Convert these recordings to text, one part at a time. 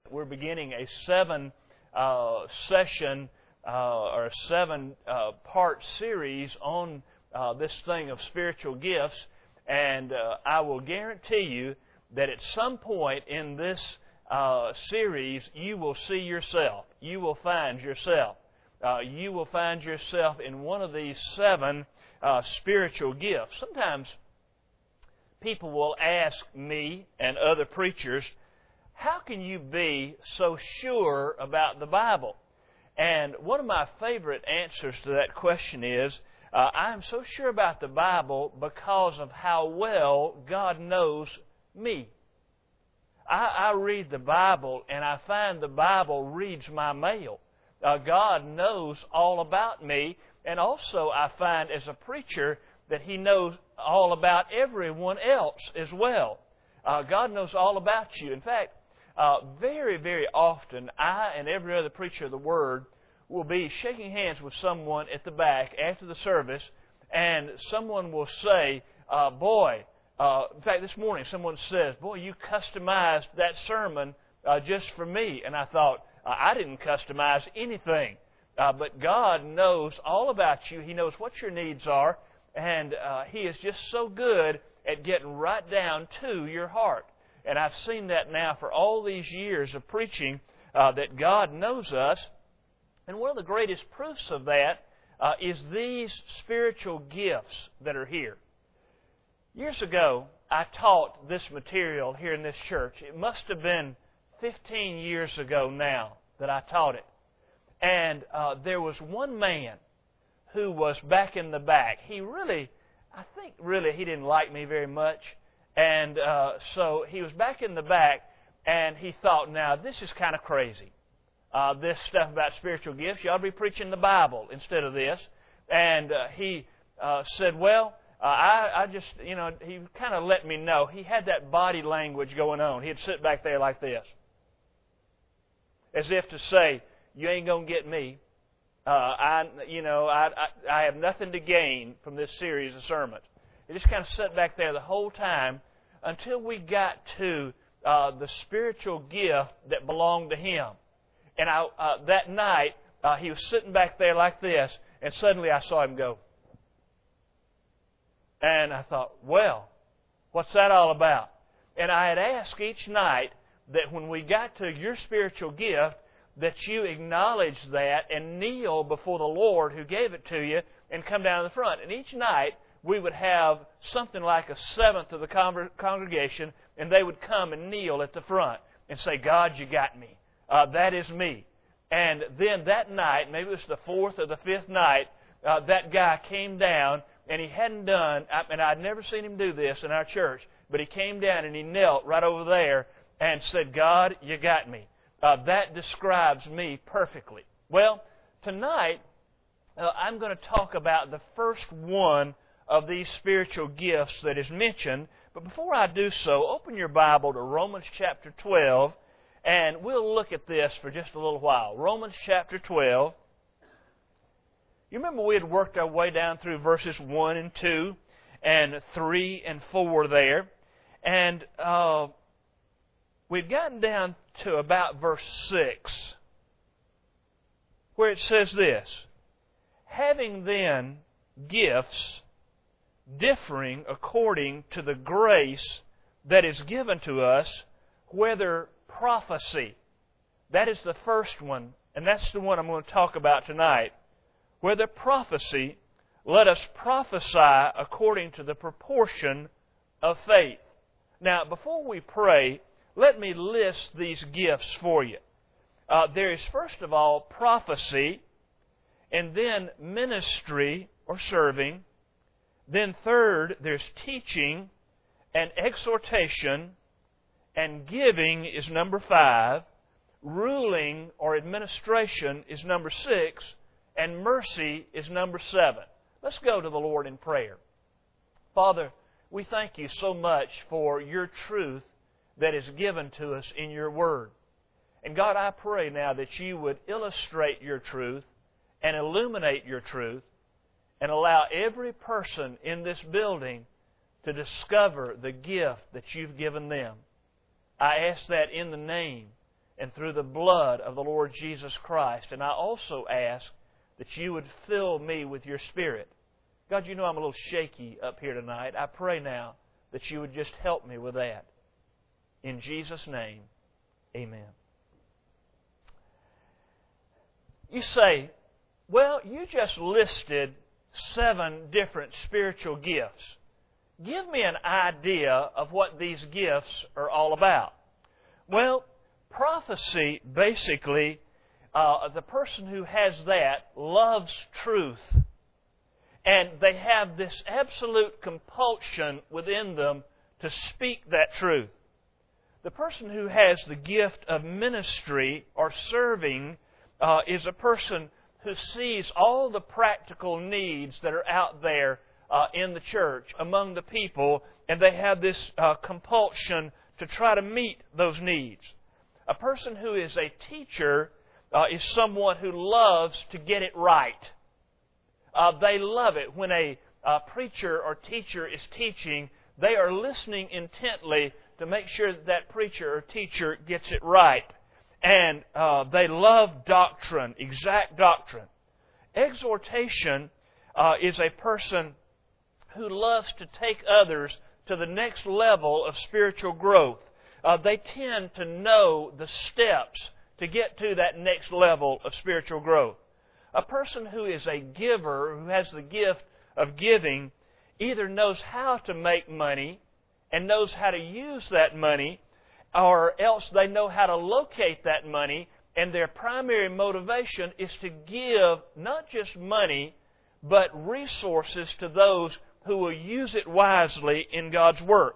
We're beginning a seven-session or a seven-part series on this thing of spiritual gifts, and I will guarantee you that at some point in this series you will see yourself. You will find yourself. You will find yourself in one of these seven spiritual gifts. Sometimes people will ask me and other preachers, how can you be so sure about the Bible? And one of my favorite answers to that question is, I am so sure about the Bible because of how well God knows me. I read the Bible and I find the Bible reads my mail. God knows all about me, and also I find as a preacher that He knows all about everyone else as well. God knows all about you. In fact, very, very often, I and every other preacher of the Word will be shaking hands with someone at the back after the service, and someone will say, in fact, this morning someone says, boy, you customized that sermon just for me. And I thought, I didn't customize anything. But God knows all about you. He knows what your needs are, and He is just so good at getting right down to your heart. And I've seen that now for all these years of preaching, that God knows us. And one of the greatest proofs of that is these spiritual gifts that are here. Years ago, I taught this material here in this church. It must have been 15 years ago now that I taught it. And there was one man who was back in the back. He didn't like me very much. And so he was back in the back, and he thought, now, this is kind of crazy. This stuff about spiritual gifts, you ought to be preaching the Bible instead of this. And he said, he kind of let me know. He had that body language going on. He'd sit back there like this, as if to say, you ain't going to get me. I have nothing to gain from this series of sermons. He just kind of sat back there the whole time until we got to the spiritual gift that belonged to him. And that night, he was sitting back there like this, and suddenly I saw him go. And I thought, well, what's that all about? And I had asked each night that when we got to your spiritual gift, that you acknowledge that and kneel before the Lord who gave it to you and come down to the front. And each night, we would have something like a seventh of the congregation, and they would come and kneel at the front and say, God, you got me. That is me. And then that night, maybe it was the fourth or the fifth night, that guy came down, and he hadn't done, and I'd never seen him do this in our church, but he came down and he knelt right over there and said, God, you got me. That describes me perfectly. Well, tonight, I'm going to talk about the first one of these spiritual gifts that is mentioned. But before I do so, open your Bible to Romans chapter 12, and we'll look at this for just a little while. Romans chapter 12. You remember we had worked our way down through verses 1 and 2 and 3 and 4 there. And we'd gotten down to about verse 6, where it says this, having then gifts differing according to the grace that is given to us, whether prophecy. That is the first one, and that's the one I'm going to talk about tonight. Whether prophecy, let us prophesy according to the proportion of faith. Now, before we pray, let me list these gifts for you. There is, first of all, prophecy, and then ministry or serving. Then third, there's teaching and exhortation, and giving is number 5. Ruling or administration is number 6. And mercy is number 7. Let's go to the Lord in prayer. Father, we thank you so much for your truth that is given to us in your Word. And God, I pray now that you would illustrate your truth and illuminate your truth and allow every person in this building to discover the gift that you've given them. I ask that in the name and through the blood of the Lord Jesus Christ. And I also ask that you would fill me with your Spirit. God, you know I'm a little shaky up here tonight. I pray now that you would just help me with that. In Jesus' name, amen. You say, well, you just listed 7 different spiritual gifts. Give me an idea of what these gifts are all about. Well, prophecy, basically, the person who has that loves truth. And they have this absolute compulsion within them to speak that truth. The person who has the gift of ministry or serving is a person who sees all the practical needs that are out there in the church, among the people, and they have this compulsion to try to meet those needs. A person who is a teacher is someone who loves to get it right. They love it when a preacher or teacher is teaching. They are listening intently to make sure that preacher or teacher gets it right. And they love doctrine, exact doctrine. Exhortation is a person who loves to take others to the next level of spiritual growth. They tend to know the steps to get to that next level of spiritual growth. A person who is a giver, who has the gift of giving, either knows how to make money and knows how to use that money, or else they know how to locate that money, and their primary motivation is to give not just money, but resources to those who will use it wisely in God's work.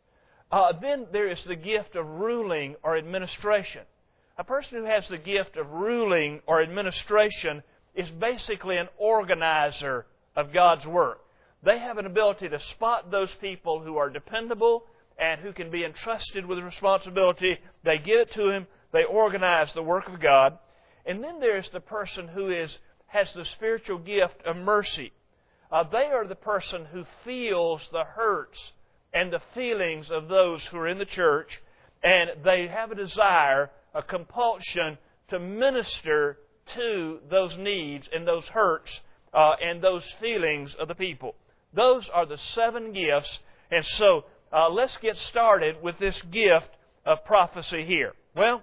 Then there is the gift of ruling or administration. A person who has the gift of ruling or administration is basically an organizer of God's work. They have an ability to spot those people who are dependable and who can be entrusted with responsibility. They give it to Him. They organize the work of God. And then there's the person who has the spiritual gift of mercy. They are the person who feels the hurts and the feelings of those who are in the church, and they have a desire, a compulsion to minister to those needs and those hurts and those feelings of the people. Those are the 7 gifts. And so let's get started with this gift of prophecy here. Well,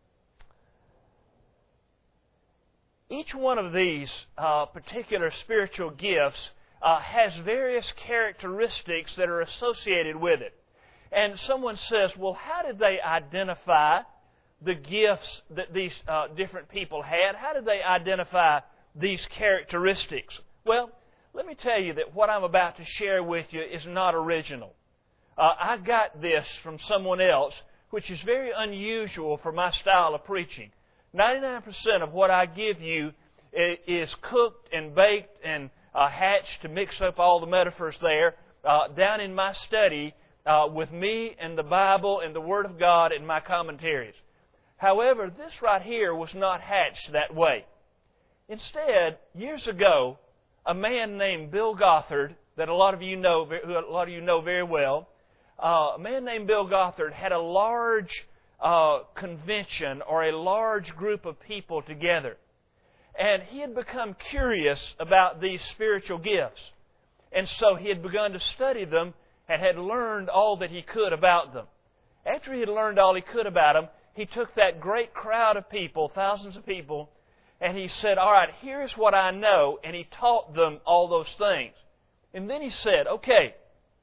each one of these particular spiritual gifts has various characteristics that are associated with it. And someone says, well, how did they identify the gifts that these different people had? How did they identify these characteristics? Well, let me tell you that what I'm about to share with you is not original. I got this from someone else, which is very unusual for my style of preaching. 99% of what I give you is cooked and baked and hatched, to mix up all the metaphors there, down in my study with me and the Bible and the Word of God and my commentaries. However, this right here was not hatched that way. Instead, years ago, a man named Bill Gothard, that a lot of you know very well, a man named Bill Gothard had a large convention or a large group of people together. And he had become curious about these spiritual gifts. And so he had begun to study them and had learned all that he could about them. After he had learned all he could about them, he took that great crowd of people, thousands of people, and he said, all right, here's what I know. And he taught them all those things. And then he said, okay,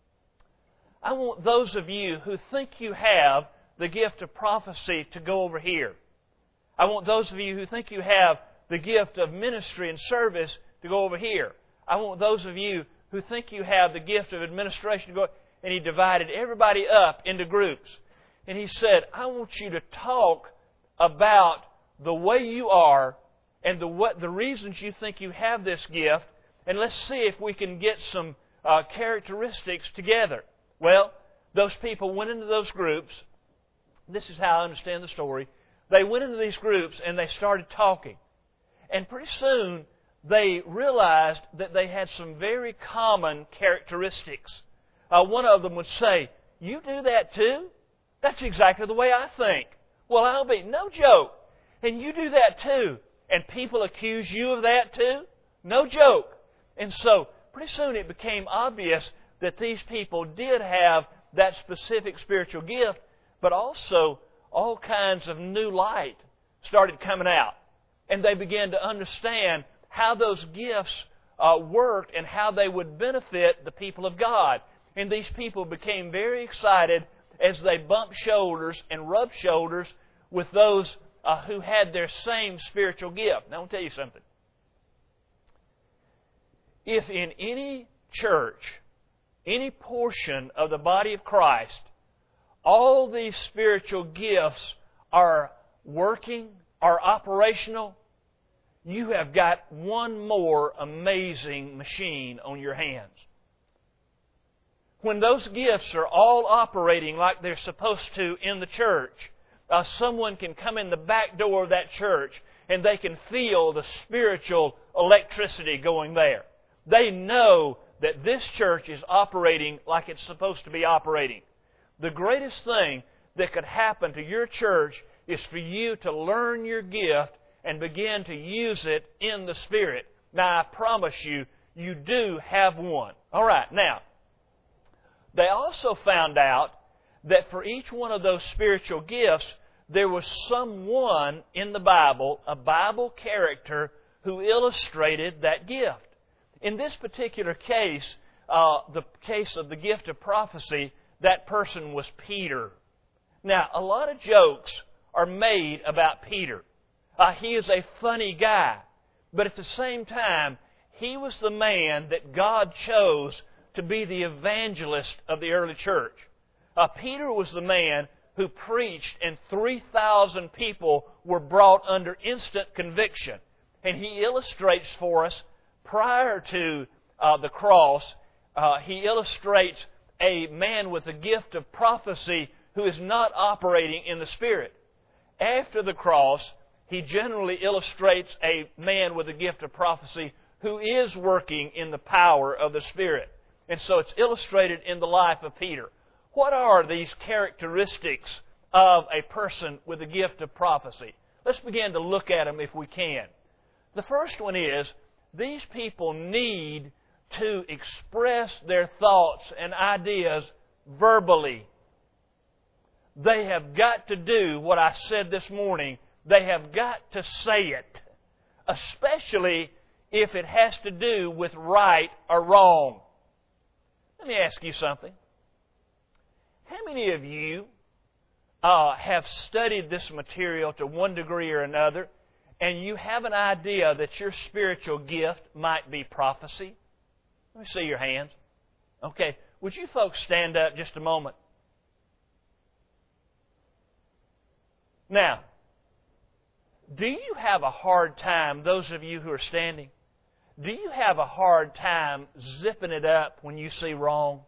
I want those of you who think you have the gift of prophecy to go over here. I want those of you who think you have the gift of ministry and service to go over here. I want those of you who think you have the gift of administration to go. And he divided everybody up into groups. And he said, I want you to talk about the way you are and the reasons you think you have this gift. And let's see if we can get some characteristics together. Well, those people went into those groups. This is how I understand the story. They went into these groups and they started talking. And pretty soon, they realized that they had some very common characteristics. One of them would say, you do that too? That's exactly the way I think. Well, I'll be. No joke. And you do that too. And people accuse you of that too. No joke. And so, pretty soon it became obvious that these people did have that specific spiritual gift, but also all kinds of new light started coming out. And they began to understand how those gifts worked and how they would benefit the people of God. And these people became very excited as they bumped shoulders and rubbed shoulders with those who had their same spiritual gift. Now, I want to tell you something. If in any church, any portion of the body of Christ, all these spiritual gifts are working, are operational, you have got one more amazing machine on your hands. When those gifts are all operating like they're supposed to in the church, someone can come in the back door of that church and they can feel the spiritual electricity going there. They know that this church is operating like it's supposed to be operating. The greatest thing that could happen to your church is for you to learn your gift and begin to use it in the Spirit. Now, I promise you, you do have one. All right, now, they also found out that for each one of those spiritual gifts, there was someone in the Bible, a Bible character, who illustrated that gift. In this particular case, the case of the gift of prophecy, that person was Peter. Now, a lot of jokes are made about Peter. He is a funny guy, but at the same time, he was the man that God chose to be the evangelist of the early church. Peter was the man who preached, and 3,000 people were brought under instant conviction. And he illustrates for us, prior to the cross, he illustrates a man with the gift of prophecy who is not operating in the Spirit. After the cross, he generally illustrates a man with a gift of prophecy who is working in the power of the Spirit. And so it's illustrated in the life of Peter. What are these characteristics of a person with a gift of prophecy? Let's begin to look at them if we can. The first one is, these people need to express their thoughts and ideas verbally. They have got to do what I said this morning. They have got to say it, especially if it has to do with right or wrong. Let me ask you something. How many of you have studied this material to one degree or another, and you have an idea that your spiritual gift might be prophecy? Let me see your hands. Okay, would you folks stand up just a moment? Now, do you have a hard time, those of you who are standing, do you have a hard time zipping it up when you see wrong?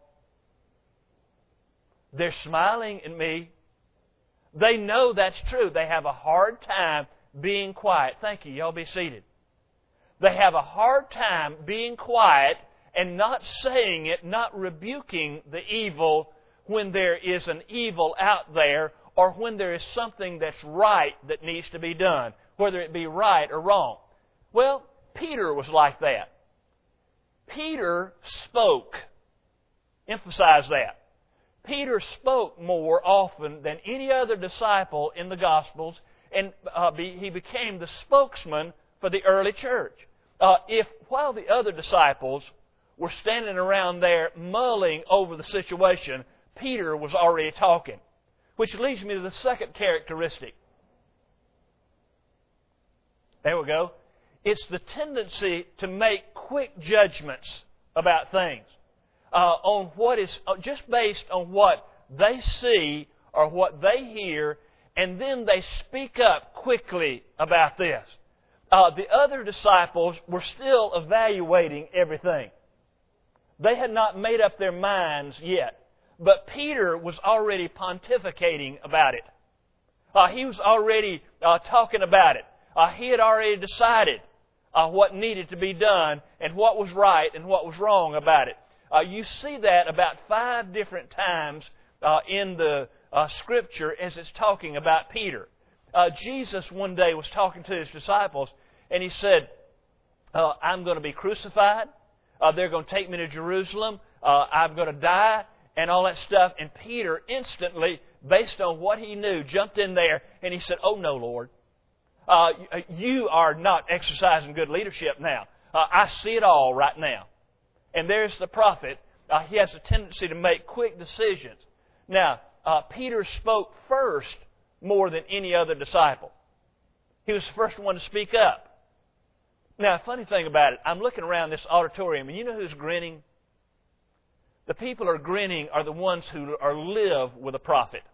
They're smiling at me. They know that's true. They have a hard time being quiet. Thank you. Y'all be seated. They have a hard time being quiet and not saying it, not rebuking the evil when there is an evil out there, or when there is something that's right that needs to be done, whether it be right or wrong. Well, Peter was like that. Peter spoke. Emphasize that. Peter spoke more often than any other disciple in the Gospels, and he became the spokesman for the early church. While the other disciples were standing around there mulling over the situation, Peter was already talking. Which leads me to the second characteristic. There we go. It's the tendency to make quick judgments about things on what is just based on what they see or what they hear, and then they speak up quickly about this. The other disciples were still evaluating everything. They had not made up their minds yet. But Peter was already pontificating about it. He was already talking about it. He had already decided what needed to be done and what was right and what was wrong about it. You see that about 5 different times in the Scripture as it's talking about Peter. Jesus one day was talking to His disciples, and He said, I'm going to be crucified. They're going to take me to Jerusalem. I'm going to die and all that stuff. And Peter instantly, based on what he knew, jumped in there and he said, oh no, Lord. You are not exercising good leadership now. I see it all right now. And there's the prophet. He has a tendency to make quick decisions. Now, Peter spoke first more than any other disciple. He was the first one to speak up. Now, funny thing about it, I'm looking around this auditorium, and you know who's grinning? The people who are grinning are the ones who live with a prophet.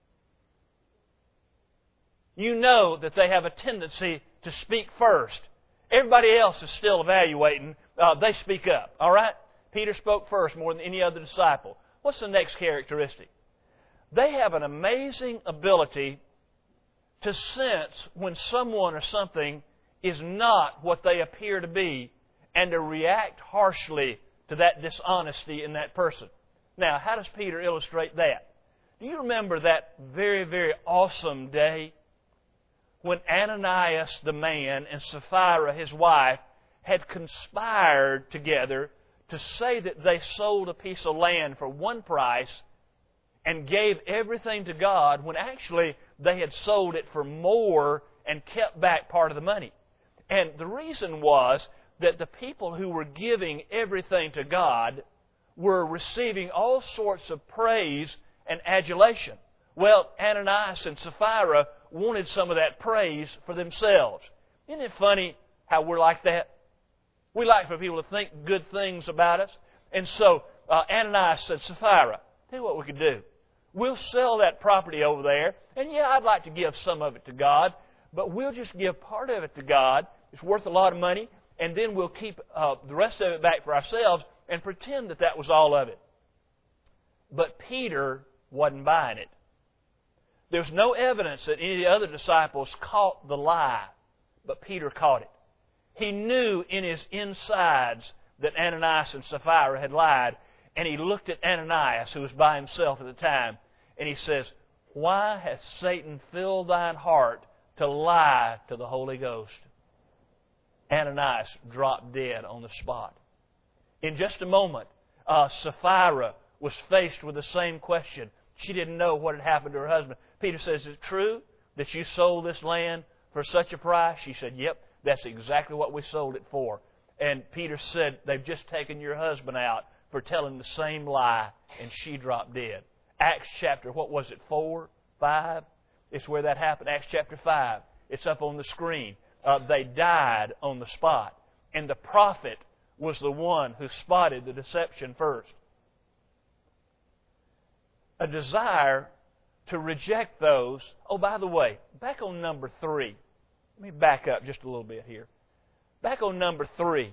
You know that they have a tendency to speak first. Everybody else is still evaluating. They speak up. All right? Peter spoke first more than any other disciple. What's the next characteristic? They have an amazing ability to sense when someone or something is not what they appear to be and to react harshly to that dishonesty in that person. Now, how does Peter illustrate that? Do you remember that very, very awesome day when Ananias the man and Sapphira his wife had conspired together to say that they sold a piece of land for one price and gave everything to God when actually they had sold it for more and kept back part of the money? And the reason was that the people who were giving everything to God were receiving all sorts of praise and adulation. Well, Ananias and Sapphira wanted some of that praise for themselves. Isn't it funny how we're like that? We like for people to think good things about us. And so Ananias said, Sapphira, tell you what we could do. We'll sell that property over there, and yeah, I'd like to give some of it to God, but we'll just give part of it to God. It's worth a lot of money, and then we'll keep the rest of it back for ourselves and pretend that that was all of it. But Peter wasn't buying it. There's no evidence that any of the other disciples caught the lie, but Peter caught it. He knew in his insides that Ananias and Sapphira had lied, and he looked at Ananias, who was by himself at the time, and he says, why hath Satan filled thine heart to lie to the Holy Ghost? Ananias dropped dead on the spot. In just a moment, Sapphira was faced with the same question. She didn't know what had happened to her husband. Peter says, is it true that you sold this land for such a price? She said, yep, that's exactly what we sold it for. And Peter said, they've just taken your husband out for telling the same lie, and she dropped dead. Acts chapter, 4, 5? It's where that happened. Acts chapter 5. It's up on the screen. They died on the spot. And the prophet was the one who spotted the deception first. A desire to reject those. Oh, by the way, back on number 3. Let me back up just a little bit here. Back on number 3.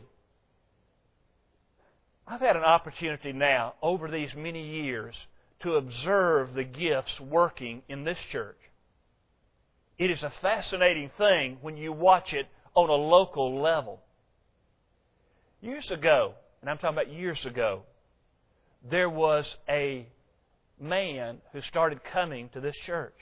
I've had an opportunity now over these many years to observe the gifts working in this church. It is a fascinating thing when you watch it on a local level. Years ago, and I'm talking about years ago, there was a man who started coming to this church.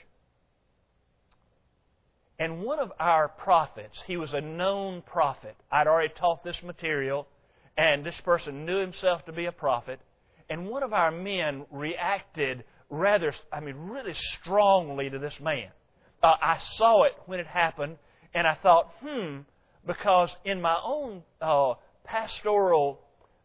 And one of our prophets, he was a known prophet. I'd already taught this material, and this person knew himself to be a prophet. And one of our men reacted really strongly to this man. I saw it when it happened, and I thought, because in my own pastoral,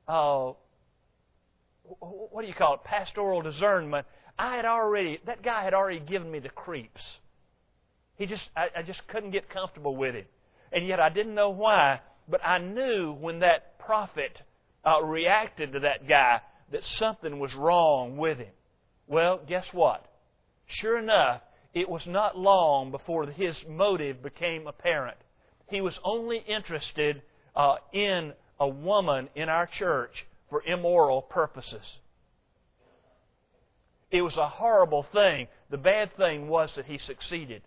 pastoral discernment, that guy had already given me the creeps. I just couldn't get comfortable with him. And yet I didn't know why, but I knew when that prophet reacted to that guy that something was wrong with him. Well, guess what? Sure enough, it was not long before his motive became apparent. He was only interested in a woman in our church for immoral purposes. It was a horrible thing. The bad thing was that he succeeded.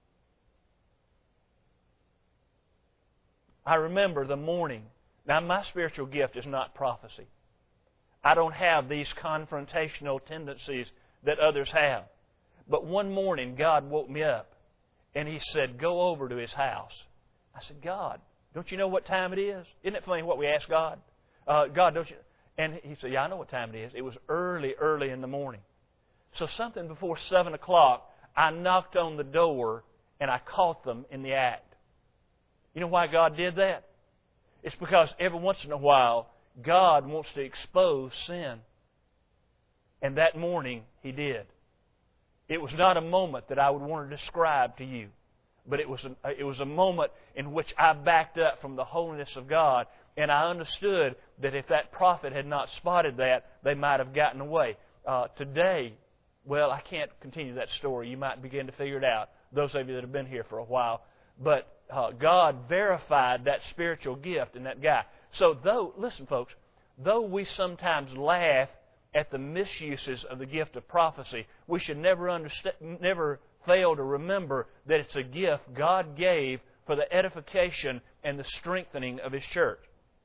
I remember the morning. Now, my spiritual gift is not prophecy. I don't have these confrontational tendencies that others have. But one morning, God woke me up, And he said, go over to his house. I said, God, don't you know what time it is? Isn't it funny what we ask God? God, don't you? And he said, yeah, I know what time it is. It was early, early in the morning. So something before 7 o'clock, I knocked on the door and I caught them in the act. You know why God did that? It's because every once in a while, God wants to expose sin. And that morning, He did. It was not a moment that I would want to describe to you, but it was a moment in which I backed up from the holiness of God, and I understood that if that prophet had not spotted that, they might have gotten away. Today, well, I can't continue that story. You might begin to figure it out, those of you that have been here for a while. But God verified that spiritual gift in that guy. So listen folks, though we sometimes laugh at the misuses of the gift of prophecy, we should never fail to remember that it's a gift God gave for the edification and the strengthening of His church.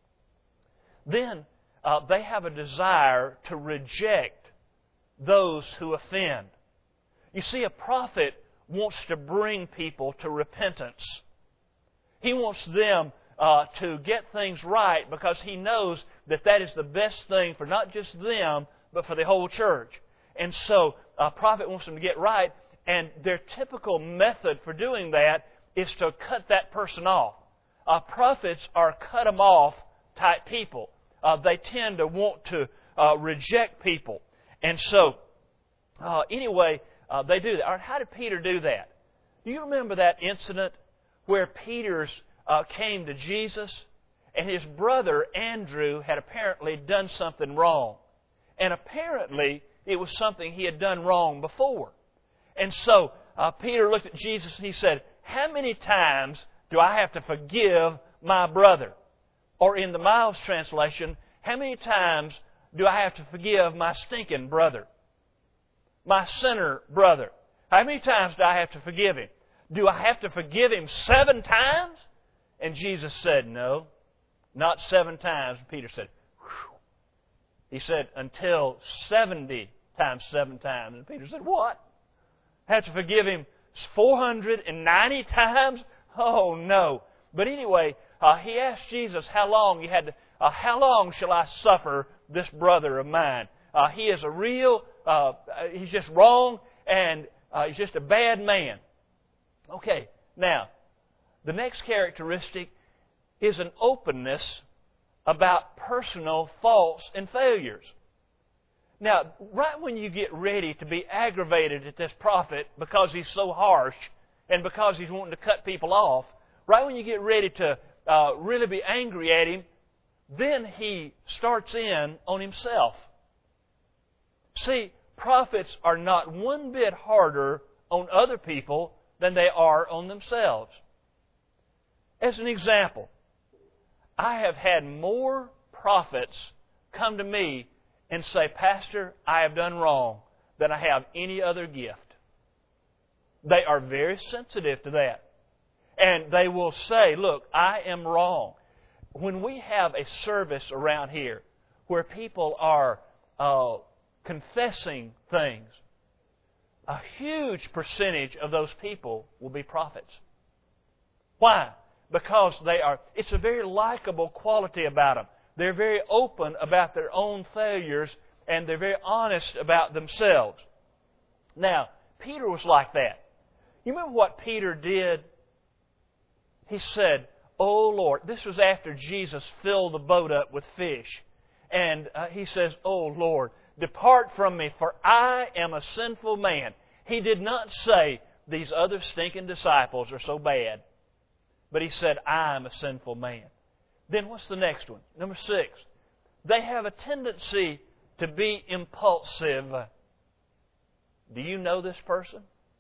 Then they have a desire to reject those who offend. You see, a prophet wants to bring people to repentance. He wants them to get things right because he knows that that is the best thing for not just them, but for the whole church. And so a prophet wants them to get right, and their typical method for doing that is to cut that person off. Prophets are cut them off type people. They tend to want to reject people. And so, anyway, they do that. All right, how did Peter do that? Do you remember that incident where Peter came to Jesus and his brother Andrew had apparently done something wrong? And apparently it was something he had done wrong before. And so Peter looked at Jesus and he said, how many times do I have to forgive my brother? Or in the Miles translation, how many times do I have to forgive my stinking brother? My sinner brother. How many times do I have to forgive him? Do I have to forgive him 7 times? And Jesus said, no, not 7 times. Peter said, whew. He said, until 70 times 7 times. And Peter said, what? I have to forgive him 490 times? Oh, no. But anyway, he asked Jesus how long how long shall I suffer this brother of mine? He is he's just wrong, and he's just a bad man. Okay, now, the next characteristic is an openness about personal faults and failures. Now, right when you get ready to be aggravated at this prophet because he's so harsh and because he's wanting to cut people off, right when you get ready to really be angry at him, then he starts in on himself. See, prophets are not one bit harder on other people than they are on themselves. As an example, I have had more prophets come to me and say, Pastor, I have done wrong, than I have any other gift. They are very sensitive to that. And they will say, look, I am wrong. When we have a service around here where people are confessing things, a huge percentage of those people will be prophets. Why? Because it's a very likable quality about them. They're very open about their own failures, and they're very honest about themselves. Now, Peter was like that. You remember what Peter did? He said, Oh Lord, this was after Jesus filled the boat up with fish. And he says, Oh Lord, depart from me, for I am a sinful man. He did not say, these other stinking disciples are so bad. But he said, I am a sinful man. Then what's the next one? Number 6. They have a tendency to be impulsive. Do you know this person?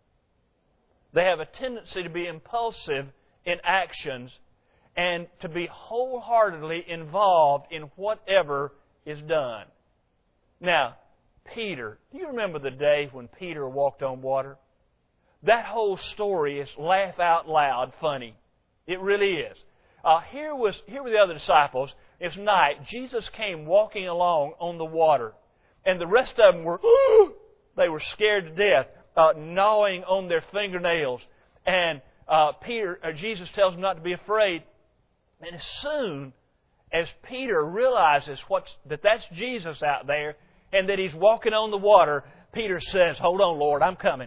They have a tendency to be impulsive in actions and to be wholeheartedly involved in whatever is done. Now, Peter, do you remember the day when Peter walked on water? That whole story is laugh out loud funny. It really is. Here were the other disciples. It's night. Jesus came walking along on the water. And the rest of them they were scared to death, gnawing on their fingernails. And Jesus tells him not to be afraid. And as soon as Peter realizes that's Jesus out there and that He's walking on the water, Peter says, "Hold on, Lord, I'm coming.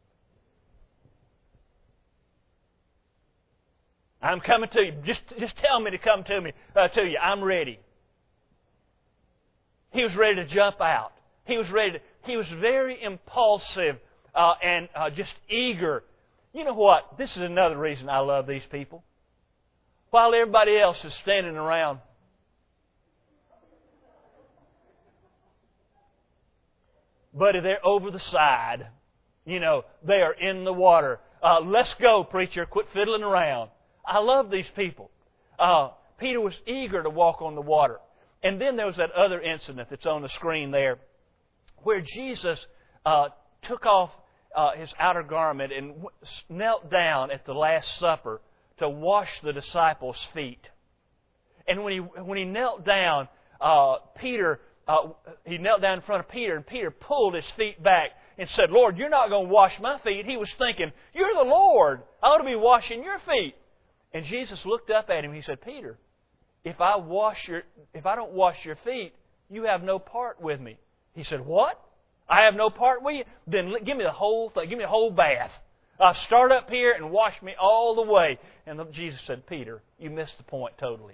I'm coming to you. Just tell me to come to you. I'm ready." He was ready to jump out. He was very impulsive and just eager. You know what? This is another reason I love these people. While everybody else is standing around, buddy, they're over the side. You know, they are in the water. Let's go, preacher. Quit fiddling around. I love these people. Peter was eager to walk on the water. And then there was that other incident that's on the screen there where Jesus took off His outer garment and knelt down at the Last Supper to wash the disciples' feet. And when he knelt down, he knelt down in front of Peter, and Peter pulled his feet back and said, "Lord, you're not going to wash my feet." He was thinking, "You're the Lord. I ought to be washing your feet." And Jesus looked up at him. He said, "Peter, if I don't wash your feet, you have no part with me." He said, "What? I have no part with you? Then give me the whole thing. Give me a whole bath. Start up here and wash me all the way." And Jesus said, "Peter, you missed the point totally."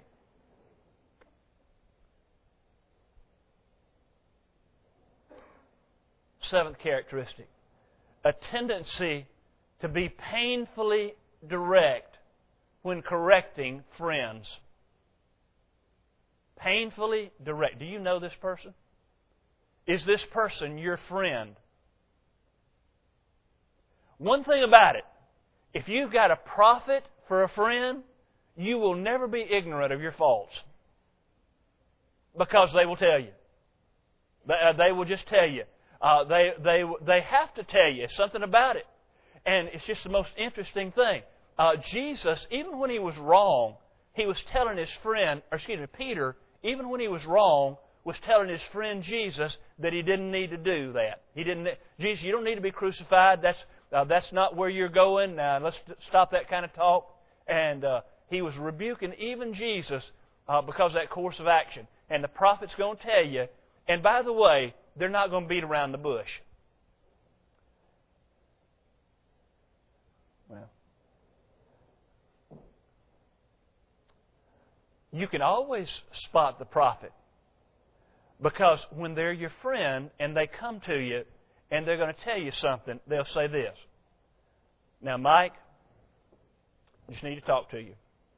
Seventh characteristic, a tendency to be painfully direct when correcting friends. Painfully direct. Do you know this person? Is this person your friend? One thing about it, if you've got a prophet for a friend, you will never be ignorant of your faults. Because they will tell you. They will just tell you. They have to tell you something about it. And it's just the most interesting thing. Jesus, even when He was wrong, He was telling His friend, Peter, even when he was wrong, was telling his friend Jesus that he didn't need to do that. Jesus, you don't need to be crucified. That's not where you're going. Let's stop that kind of talk. And he was rebuking even Jesus because of that course of action. And the prophet's going to tell you. And by the way, they're not going to beat around the bush. Well, you can always spot the prophet. Because when they're your friend and they come to you and they're going to tell you something, they'll say this. "Now, Mike, I just need to talk to you.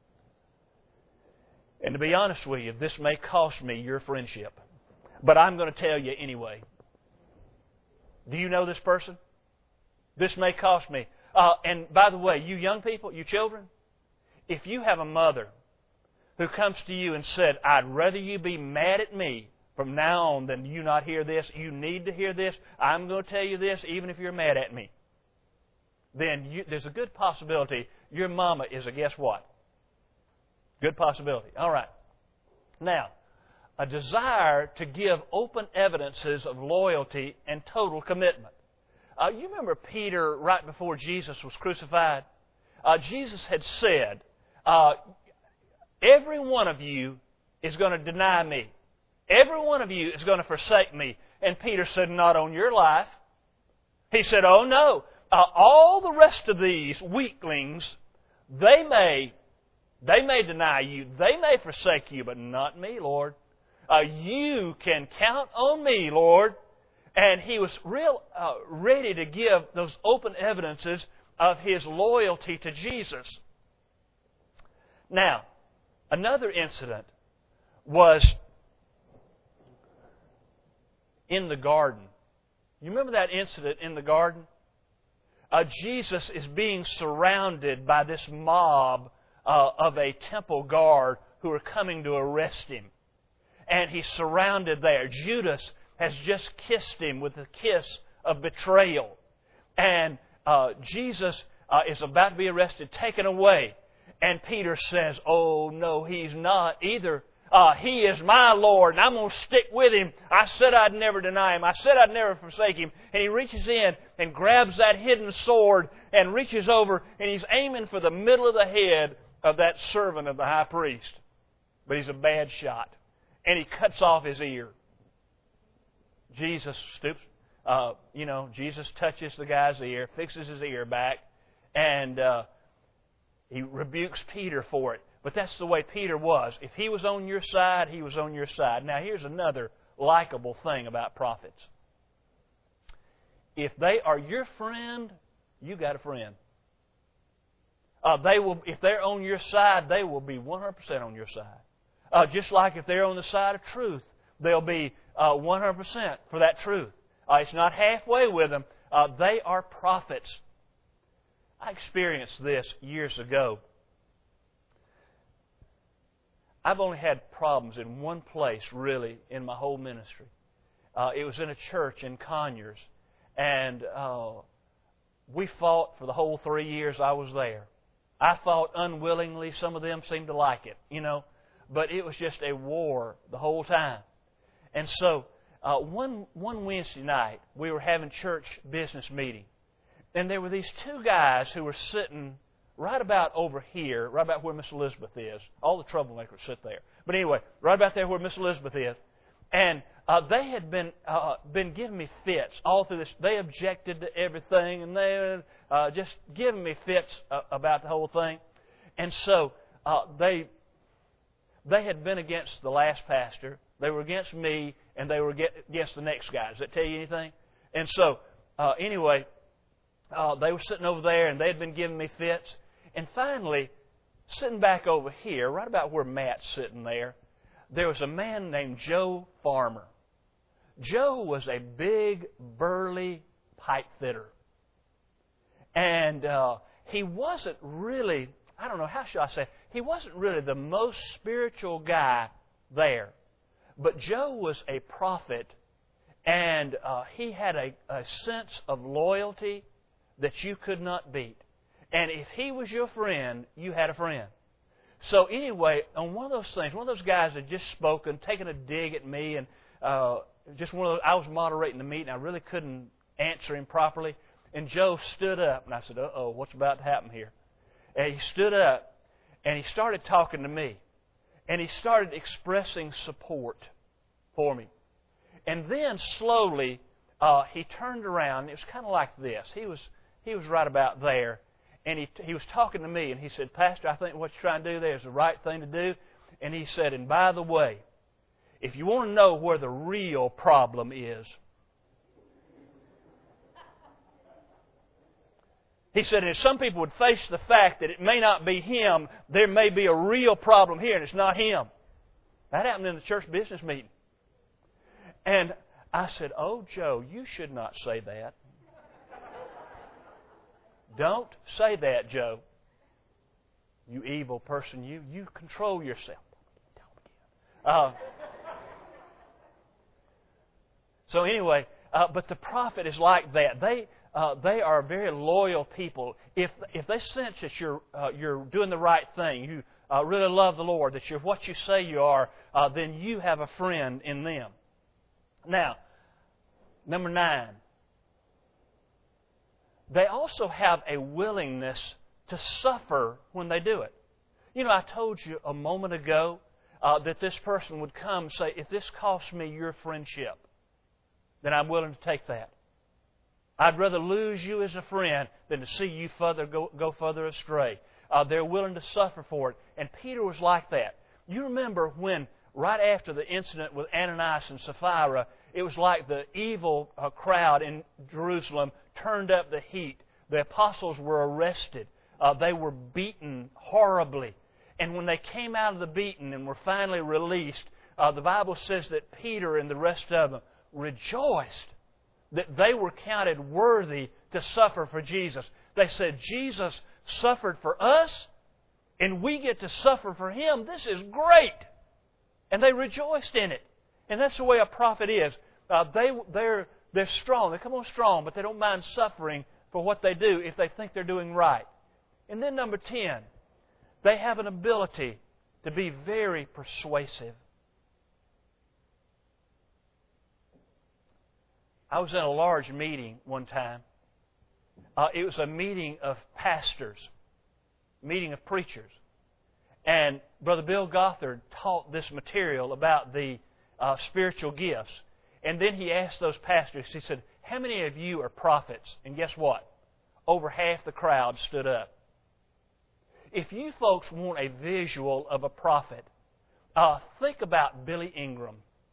And to be honest with you, this may cost me your friendship. But I'm going to tell you anyway." Do you know this person? This may cost me. And by the way, you young people, you children, if you have a mother who comes to you and said, "I'd rather you be mad at me from now on than you not hear this. You need to hear this. I'm going to tell you this even if you're mad at me," then there's a good possibility your mama is a guess what? Good possibility. All right. Now, a desire to give open evidences of loyalty and total commitment. You remember Peter right before Jesus was crucified? Jesus had said, "Every one of you is going to deny me. Every one of you is going to forsake me." And Peter said, "Not on your life." He said, "Oh no, all the rest of these weaklings, they may deny you, they may forsake you, but not me, Lord. You can count on me, Lord." And he was ready to give those open evidences of his loyalty to Jesus. Now, another incident was in the garden. You remember that incident in the garden? Jesus is being surrounded by this mob of a temple guard who are coming to arrest him. And he's surrounded there. Judas has just kissed him with a kiss of betrayal. And Jesus is about to be arrested, taken away. And Peter says, "Oh, no, he's not either. He is my Lord, and I'm going to stick with Him. I said I'd never deny Him. I said I'd never forsake Him. And he reaches in and grabs that hidden sword and reaches over, and he's aiming for the middle of the head of that servant of the high priest. But he's a bad shot. And he cuts off his ear. Jesus stoops. Jesus touches the guy's ear, fixes his ear back, and he rebukes Peter for it. But that's the way Peter was. If he was on your side, he was on your side. Now, here's another likable thing about prophets. If they are your friend, you got a friend. If they're on your side, they will be 100% on your side. Just like if they're on the side of truth, they'll be 100% for that truth. It's not halfway with them. They are prophets. I experienced this years ago. I've only had problems in one place, really, in my whole ministry. It was in a church in Conyers. And we fought for the whole 3 years I was there. I fought unwillingly. Some of them seemed to like it, But it was just a war the whole time. And so, one Wednesday night, we were having church business meeting. And there were these two guys who were sitting right about over here, right about where Miss Elizabeth is. All the troublemakers sit there. But anyway, right about there where Miss Elizabeth is. And they had been giving me fits all through this. They objected to everything, and they just giving me fits about the whole thing. And so they had been against the last pastor. They were against me, and they were against the next guy. Does that tell you anything? And so anyway, they were sitting over there, and they had been giving me fits. And finally, sitting back over here, right about where Matt's sitting there was a man named Joe Farmer. Joe was a big, burly pipe fitter. And he wasn't really, I don't know, how should I say, he wasn't really the most spiritual guy there. But Joe was a prophet, and he had a sense of loyalty that you could not beat. And if he was your friend, you had a friend. So anyway, on one of those things, one of those guys had just spoken, taken a dig at me, and just one of those, I was moderating the meeting. I really couldn't answer him properly. And Joe stood up, and I said, "Uh-oh, what's about to happen here?" And he stood up, and he started talking to me. And he started expressing support for me. And then slowly, he turned around. And it was kind of like this. He was right about there. And he was talking to me, and he said, "Pastor, I think what you're trying to do there is the right thing to do." And he said, "And by the way, if you want to know where the real problem is," he said, "if some people would face the fact that it may not be him, there may be a real problem here, and it's not him." That happened in the church business meeting. And I said, "Oh, Joe, you should not say that." Don't say that, Joe. You evil person, you control yourself. So anyway, but the prophet is like that. They are very loyal people. If they sense that you're doing the right thing, you really love the Lord, that you're what you say you are, then you have a friend in them. Now, number 9. They also have a willingness to suffer when they do it. I told you a moment ago that this person would come and say, "If this costs me your friendship, then I'm willing to take that. I'd rather lose you as a friend than to see you go further astray." They're willing to suffer for it. And Peter was like that. You remember when, right after the incident with Ananias and Sapphira, it was like the evil crowd in Jerusalem turned up the heat. The apostles were arrested. They were beaten horribly. And when they came out of the beating and were finally released, the Bible says that Peter and the rest of them rejoiced that they were counted worthy to suffer for Jesus. They said, "Jesus suffered for us, and we get to suffer for Him. This is great." And they rejoiced in it. And that's the way a prophet is. They're strong. They come on strong, but they don't mind suffering for what they do if they think they're doing right. And then number 10, they have an ability to be very persuasive. I was in a large meeting one time. It was a meeting of pastors, meeting of preachers. And Brother Bill Gothard taught this material about the spiritual gifts. And then he asked those pastors, he said, how many of you are prophets? And guess what? Over half the crowd stood up. If you folks want a visual of a prophet, think about Billy Ingram.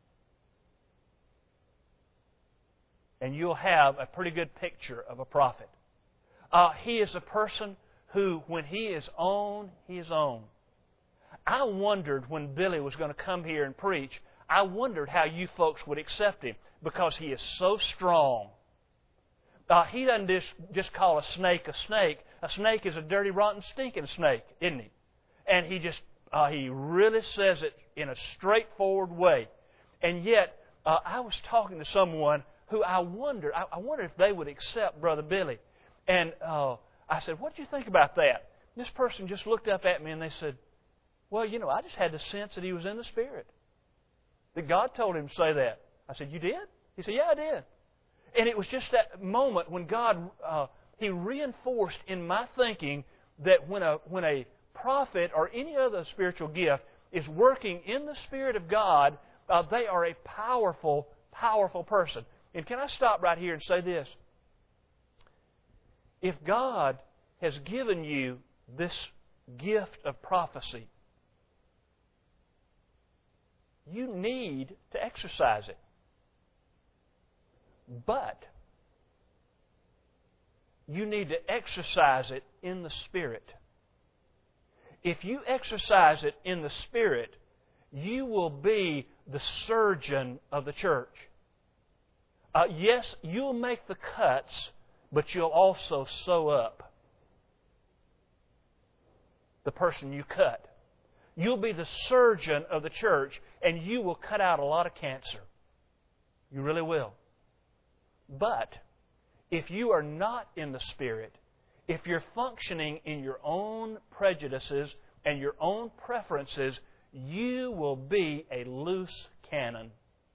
And you'll have a pretty good picture of a prophet. He is a person who, when he is on, he is on. I wondered when Billy was going to come here and preach, I wondered how you folks would accept him because he is so strong. He doesn't just call a snake a snake. A snake is a dirty, rotten, stinking snake, isn't he? And he really says it in a straightforward way. And yet, I was talking to someone who I wondered if they would accept Brother Billy. And I said, what do you think about that? And this person just looked up at me and they said, well, I just had the sense that he was in the Spirit. That God told him to say that. I said, you did? He said, yeah, I did. And it was just that moment when God, He reinforced in my thinking that when a prophet or any other spiritual gift is working in the Spirit of God, they are a powerful, powerful person. And can I stop right here and say this? If God has given you this gift of prophecy, you need to exercise it. But you need to exercise it in the Spirit. If you exercise it in the Spirit, you will be the surgeon of the church. Yes, you'll make the cuts, but you'll also sew up the person you cut. You'll be the surgeon of the church, and you will cut out a lot of cancer. You really will. But if you are not in the Spirit, if you're functioning in your own prejudices and your own preferences, you will be a loose cannon.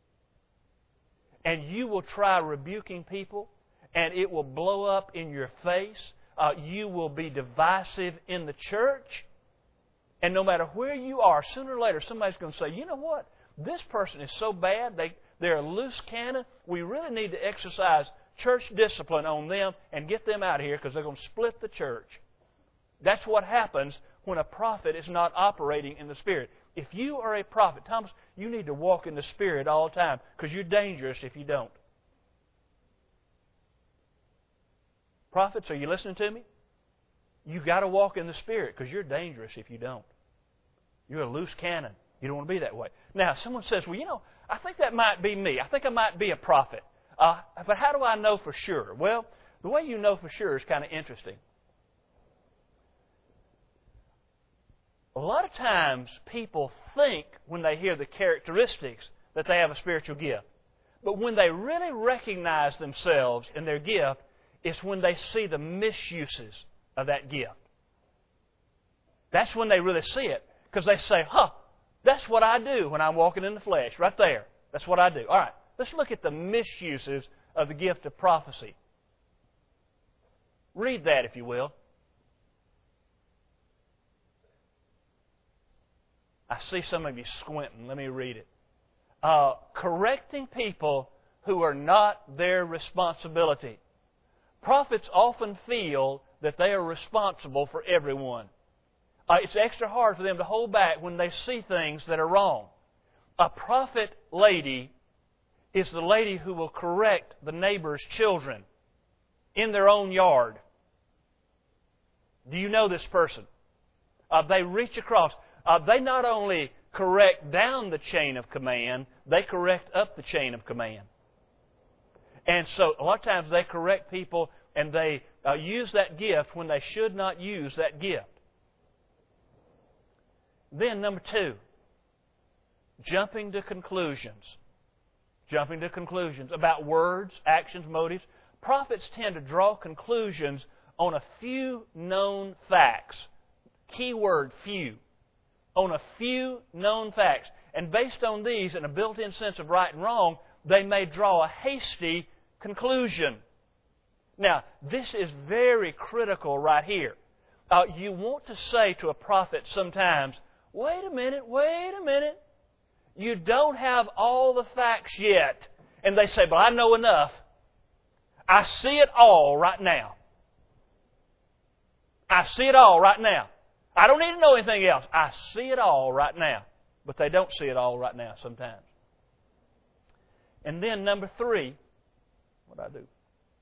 And you will try rebuking people, and it will blow up in your face. You will be divisive in the church. And no matter where you are, sooner or later somebody's going to say, you know what? This person is so bad, they're a loose cannon. We really need to exercise church discipline on them and get them out of here because they're going to split the church. That's what happens when a prophet is not operating in the Spirit. If you are a prophet, Thomas, you need to walk in the Spirit all the time because you're dangerous if you don't. Prophets, are you listening to me? You've got to walk in the Spirit because you're dangerous if you don't. You're a loose cannon. You don't want to be that way. Now, someone says, well, I think that might be me. I think I might be a prophet. But how do I know for sure? Well, the way you know for sure is kind of interesting. A lot of times people think when they hear the characteristics that they have a spiritual gift. But when they really recognize themselves in their gift is when they see the misuses of that gift. That's when they really see it. Because they say, that's what I do when I'm walking in the flesh. Right there. That's what I do. All right, let's look at the misuses of the gift of prophecy. Read that, if you will. I see some of you squinting. Let me read it. Correcting people who are not their responsibility. Prophets often feel that they are responsible for everyone. It's extra hard for them to hold back when they see things that are wrong. A prophet lady is the lady who will correct the neighbor's children in their own yard. Do you know this person? They reach across. They not only correct down the chain of command, they correct up the chain of command. And so a lot of times they correct people and they use that gift when they should not use that gift. Then, number 2, jumping to conclusions. Jumping to conclusions about words, actions, motives. Prophets tend to draw conclusions on a few known facts. Key word, few. on a few known facts. And based on these and a built-in sense of right and wrong, they may draw a hasty conclusion. Now, this is very critical right here. You want to say to a prophet sometimes, wait a minute. You don't have all the facts yet. And they say, but I know enough. I see it all right now. I see it all right now. I don't need to know anything else. I see it all right now. But they don't see it all right now sometimes. And then number 3, what do I do?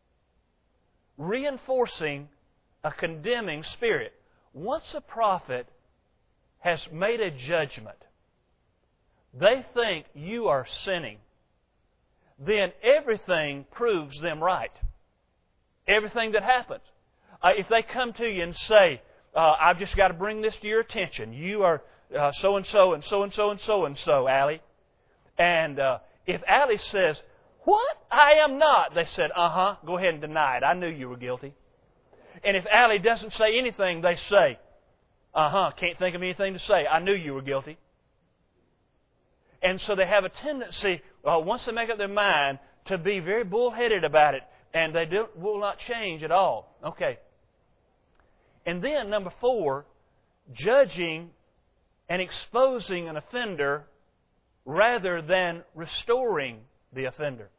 Reinforcing a condemning spirit. Once a prophet has made a judgment, they think you are sinning, then everything proves them right. Everything that happens. If they come to you and say, I've just got to bring this to your attention. You are so-and-so and so-and-so and so-and-so, Allie. And if Allie says, what? I am not. They said, go ahead and deny it. I knew you were guilty. And if Allie doesn't say anything, they say, can't think of anything to say. I knew you were guilty. And so they have a tendency, once they make up their mind, to be very bullheaded about it. And they will not change at all. Okay. And then, number 4, judging and exposing an offender rather than restoring the offender.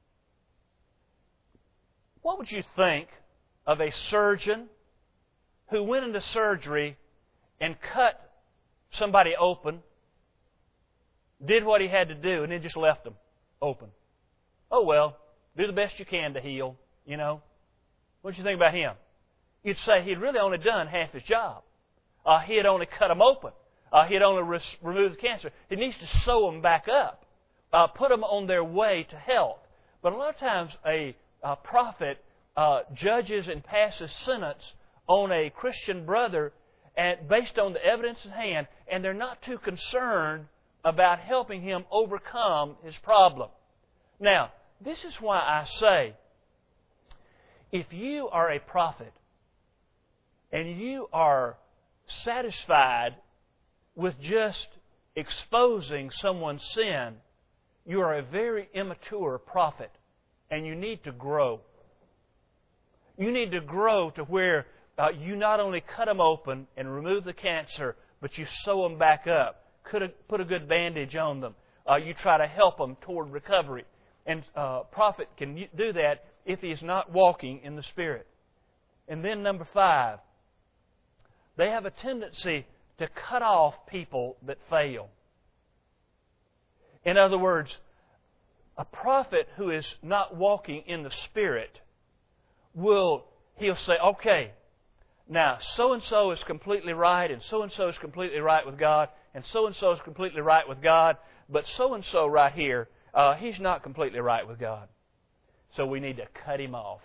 What would you think of a surgeon who went into surgery and cut somebody open, did what he had to do, and then just left them open? Oh, well, do the best you can to heal, you know. What do you think about him? You'd say he'd really only done half his job. He had only cut them open. He had only removed the cancer. He needs to sew them back up, put them on their way to health. But a lot of times a prophet judges and passes sentence on a Christian brother and based on the evidence at hand, and they're not too concerned about helping him overcome his problem. Now, this is why I say, if you are a prophet and you are satisfied with just exposing someone's sin, you are a very immature prophet, and you need to grow. You need to grow to where you not only cut them open and remove the cancer, but you sew them back up, put a good bandage on them. You try to help them toward recovery. And a prophet can do that if he is not walking in the Spirit. And then number 5, they have a tendency to cut off people that fail. In other words, a prophet who is not walking in the Spirit he'll say, okay, now so-and-so is completely right, and so-and-so is completely right with God, and so-and-so is completely right with God, but so-and-so right here, he's not completely right with God. So we need to cut him off.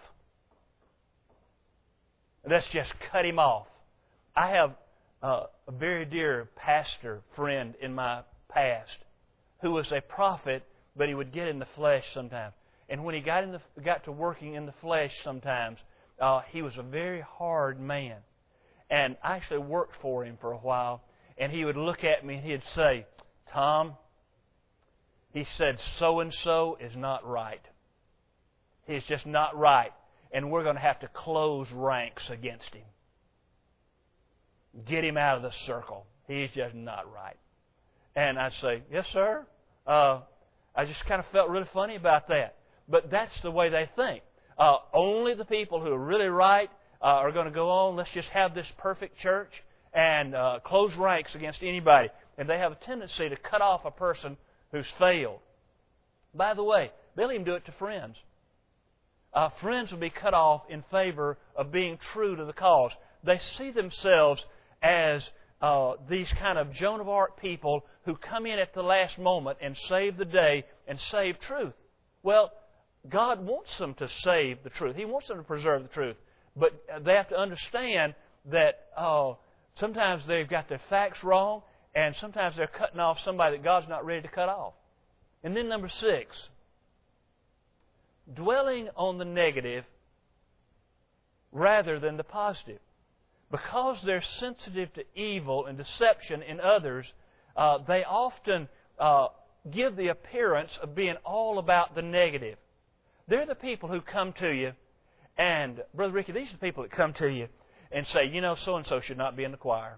Let's just cut him off. I have a very dear pastor friend in my past who was a prophet, but he would get in the flesh sometimes. And when he got to working in the flesh sometimes, he was a very hard man. And I actually worked for him for a while, and he would look at me and he'd say, Tom, he said, so-and-so is not right. He's just not right. And we're going to have to close ranks against him. Get him out of the circle. He's just not right. And I'd say, yes, sir. I just kind of felt really funny about that. But that's the way they think. Only the people who are really right are going to go on. Let's just have this perfect church and close ranks against anybody. And they have a tendency to cut off a person who's failed. By the way, they'll even do it to friends. Friends will be cut off in favor of being true to the cause. They see themselves as these kind of Joan of Arc people who come in at the last moment and save the day and save truth. Well, God wants them to save the truth. He wants them to preserve the truth. But they have to understand that sometimes they've got their facts wrong, and sometimes they're cutting off somebody that God's not ready to cut off. And then number 6, dwelling on the negative rather than the positive. because they're sensitive to evil and deception in others, they often give the appearance of being all about the negative. They're the people who come to you, and, Brother Ricky, these are the people that come to you and say, you know, so-and-so should not be in the choir.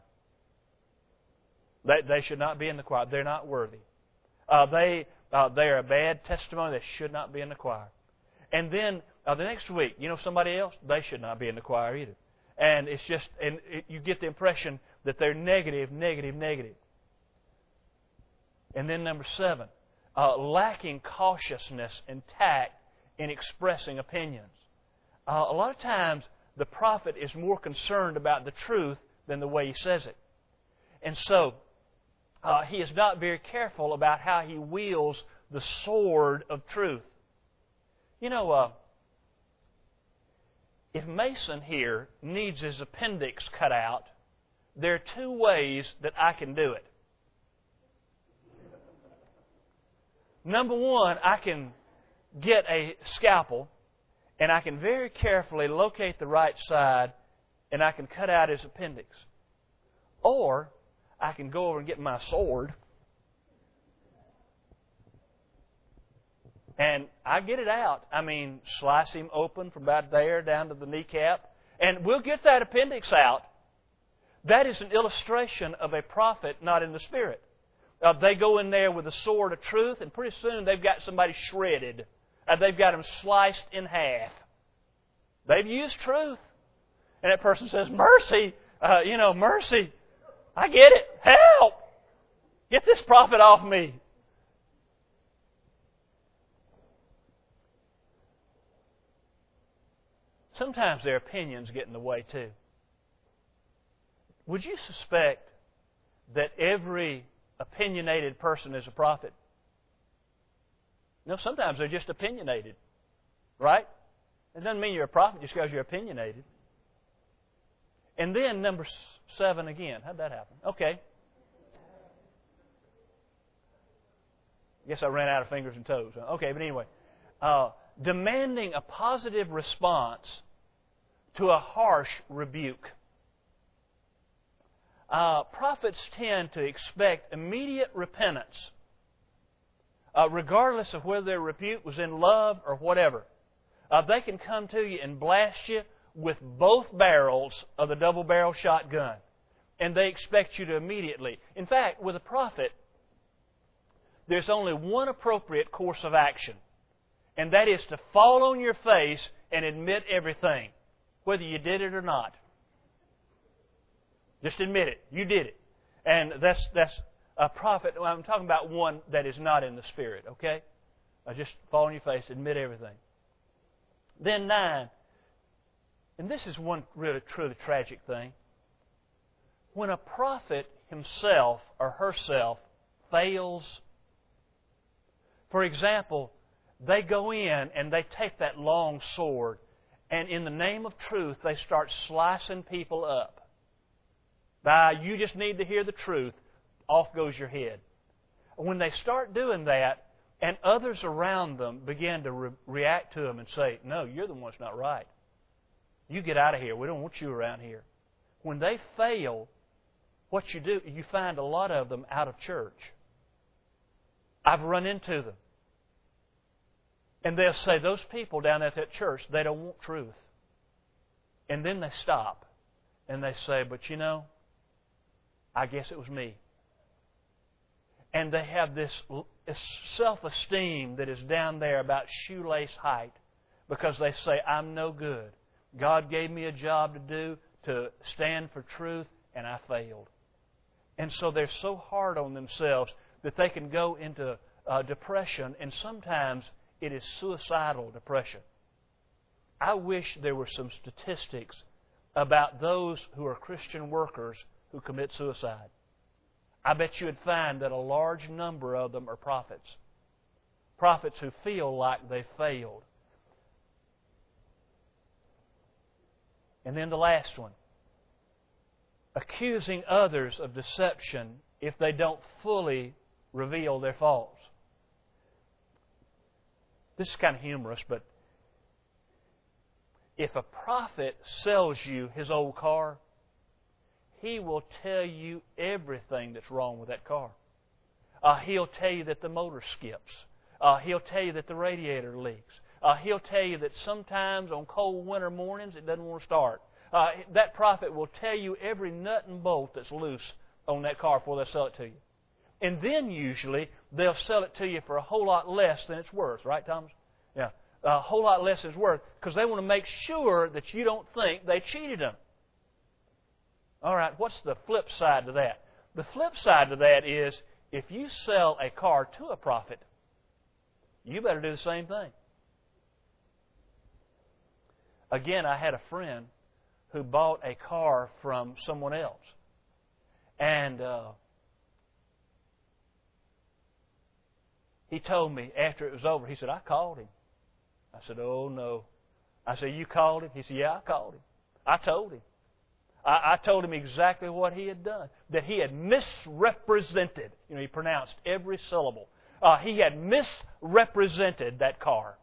They should not be in the choir. They're not worthy. They are a bad testimony. They should not be in the choir. And then the next week, you know somebody else? They should not be in the choir either. And it's just, you get the impression that they're negative, negative, negative. And then number 7, lacking cautiousness and tact in expressing opinions. A lot of times, the prophet is more concerned about the truth than the way he says it. And so, he is not very careful about how he wields the sword of truth. You know, if Mason here needs his appendix cut out, there are 2 ways that I can do it. Number 1, I can get a scalpel, and I can very carefully locate the right side, and I can cut out his appendix. Or I can go over and get my sword, and I get it out. I mean, slice him open from about there down to the kneecap, and we'll get that appendix out. That is an illustration of a prophet not in the Spirit. They go in there with a sword of truth, and pretty soon they've got somebody shredded. They've got them sliced in half. They've used truth. And that person says, mercy, mercy. I get it. Help! Get this prophet off me. Sometimes their opinions get in the way too. Would you suspect that every opinionated person is a prophet? No, sometimes they're just opinionated. Right? It doesn't mean you're a prophet just because you're opinionated. And then number 7 again. How'd that happen? Okay. Guess I ran out of fingers and toes. Okay, but anyway. Demanding a positive response to a harsh rebuke. Prophets tend to expect immediate repentance, regardless of whether their rebuke was in love or whatever. They can come to you and blast you with both barrels of the double-barrel shotgun, and they expect you to immediately. In fact, with a prophet, there's only one appropriate course of action, and that is to fall on your face and admit everything, whether you did it or not. Just admit it. You did it. And that's a prophet. I'm talking about one that is not in the Spirit, okay? Just fall on your face, admit everything. Then 9, and this is one really truly tragic thing. When a prophet himself or herself fails, for example, they go in and they take that long sword, and in the name of truth, they start slicing people up. You just need to hear the truth. Off goes your head. When they start doing that, and others around them begin to react to them and say, no, you're the one that's not right. You get out of here. We don't want you around here. When they fail, what you do, you find a lot of them out of church. I've run into them. And they'll say, those people down at that church, they don't want truth. And then they stop. And they say, but you know, I guess it was me. And they have this self-esteem that is down there about shoelace height because they say, I'm no good. God gave me a job to do, to stand for truth, and I failed. And so they're so hard on themselves that they can go into depression, and sometimes it is suicidal depression. I wish there were some statistics about those who are Christian workers who commit suicide. I bet you would find that a large number of them are prophets. Prophets who feel like they failed. And then the last one. Accusing others of deception if they don't fully reveal their faults. This is kind of humorous, but if a prophet sells you his old car, he will tell you everything that's wrong with that car. He'll tell you that the motor skips. He'll tell you that the radiator leaks. He'll tell you that sometimes on cold winter mornings it doesn't want to start. That prophet will tell you every nut and bolt that's loose on that car before they sell it to you. And then usually they'll sell it to you for a whole lot less than it's worth. Right, Thomas? Yeah. A whole lot less than it's worth because they want to make sure that you don't think they cheated them. All right, what's the flip side to that? The flip side to that is if you sell a car to a prophet, you better do the same thing. Again, I had a friend who bought a car from someone else. And he told me after it was over, he said, I called him. I said, oh, no. I said, you called him? He said, yeah, I called him. I told him. I told him exactly what he had done, that he had misrepresented. You know, he pronounced every syllable. He had misrepresented that car.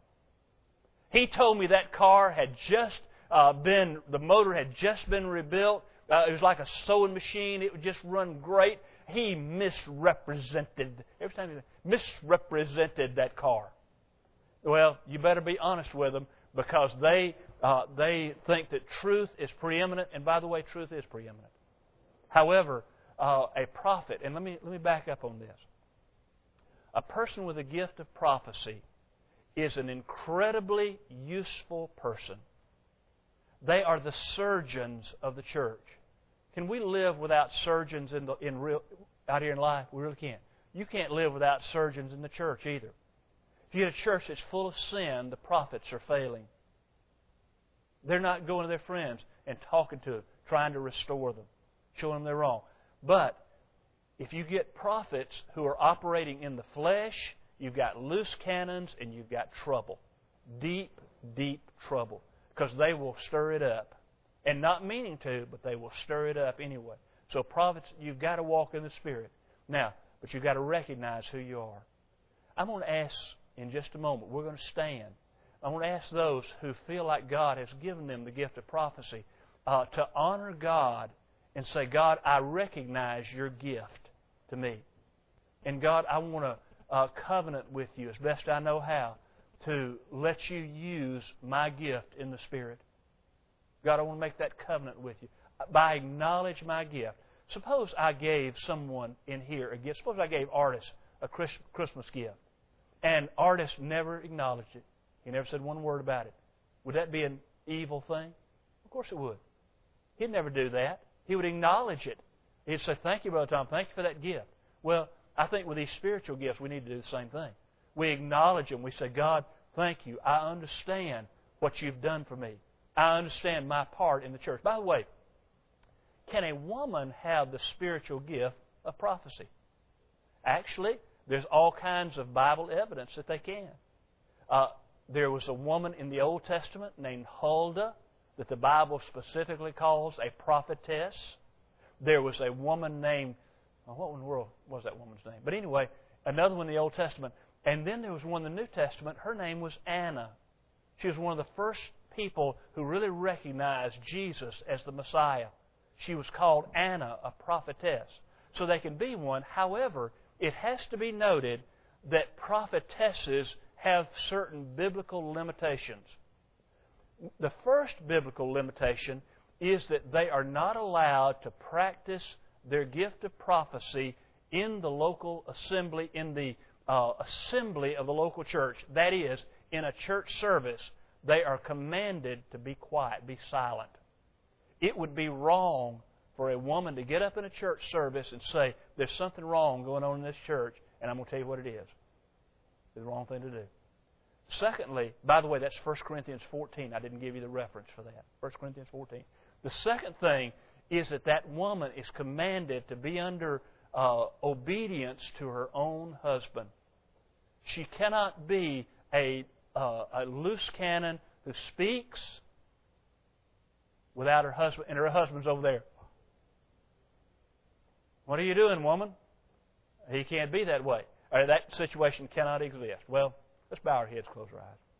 He told me that car had just the motor had just been rebuilt. It was like a sewing machine. It would just run great. He misrepresented, every time he misrepresented that car. Well, you better be honest with them because they think that truth is preeminent, and by the way, truth is preeminent. However, a prophet, and let me back up on this. A person with a gift of prophecy is an incredibly useful person. They are the surgeons of the church. Can we live without surgeons out here in life? We really can't. You can't live without surgeons in the church either. If you get a church that's full of sin, the prophets are failing. They're not going to their friends and talking to them, trying to restore them, showing them they're wrong. But if you get prophets who are operating in the flesh, you've got loose cannons and you've got trouble. Deep, deep trouble. Because they will stir it up. And not meaning to, but they will stir it up anyway. So prophets, you've got to walk in the Spirit. Now, but you've got to recognize who you are. I'm going to ask in just a moment, we're going to stand. I want to ask those who feel like God has given them the gift of prophecy to honor God and say, God, I recognize your gift to me. And God, I want to covenant with you as best I know how to let you use my gift in the Spirit. God, I want to make that covenant with you. By acknowledge my gift. Suppose I gave someone in here a gift. Suppose I gave Artis a Christmas gift. And Artis never acknowledged it. He never said one word about it. Would that be an evil thing? Of course it would. He'd never do that. He would acknowledge it. He'd say, thank you, Brother Tom. Thank you for that gift. Well, I think with these spiritual gifts, we need to do the same thing. We acknowledge them. We say, God, thank you. I understand what you've done for me. I understand my part in the church. By the way, can a woman have the spiritual gift of prophecy? Actually, there's all kinds of Bible evidence that they can. There was a woman in the Old Testament named Huldah that the Bible specifically calls a prophetess. There was a woman named, what in the world was that woman's name? But anyway, another one in the Old Testament. And then there was one in the New Testament. Her name was Anna. She was one of the first people who really recognized Jesus as the Messiah. She was called Anna, a prophetess. So they can be one. However, it has to be noted that prophetesses have certain biblical limitations. The first biblical limitation is that they are not allowed to practice their gift of prophecy in the local assembly, in the assembly of the local church. That is, in a church service, they are commanded to be quiet, be silent. It would be wrong for a woman to get up in a church service and say, there's something wrong going on in this church, and I'm going to tell you what it is. It's the wrong thing to do. Secondly, by the way, that's 1 Corinthians 14. I didn't give you the reference for that. 1 Corinthians 14. The second thing is that woman is commanded to be under obedience to her own husband. She cannot be a loose cannon who speaks without her husband, and her husband's over there. What are you doing, woman? He can't be that way. Or that situation cannot exist. Well, let's bow our heads, close our eyes.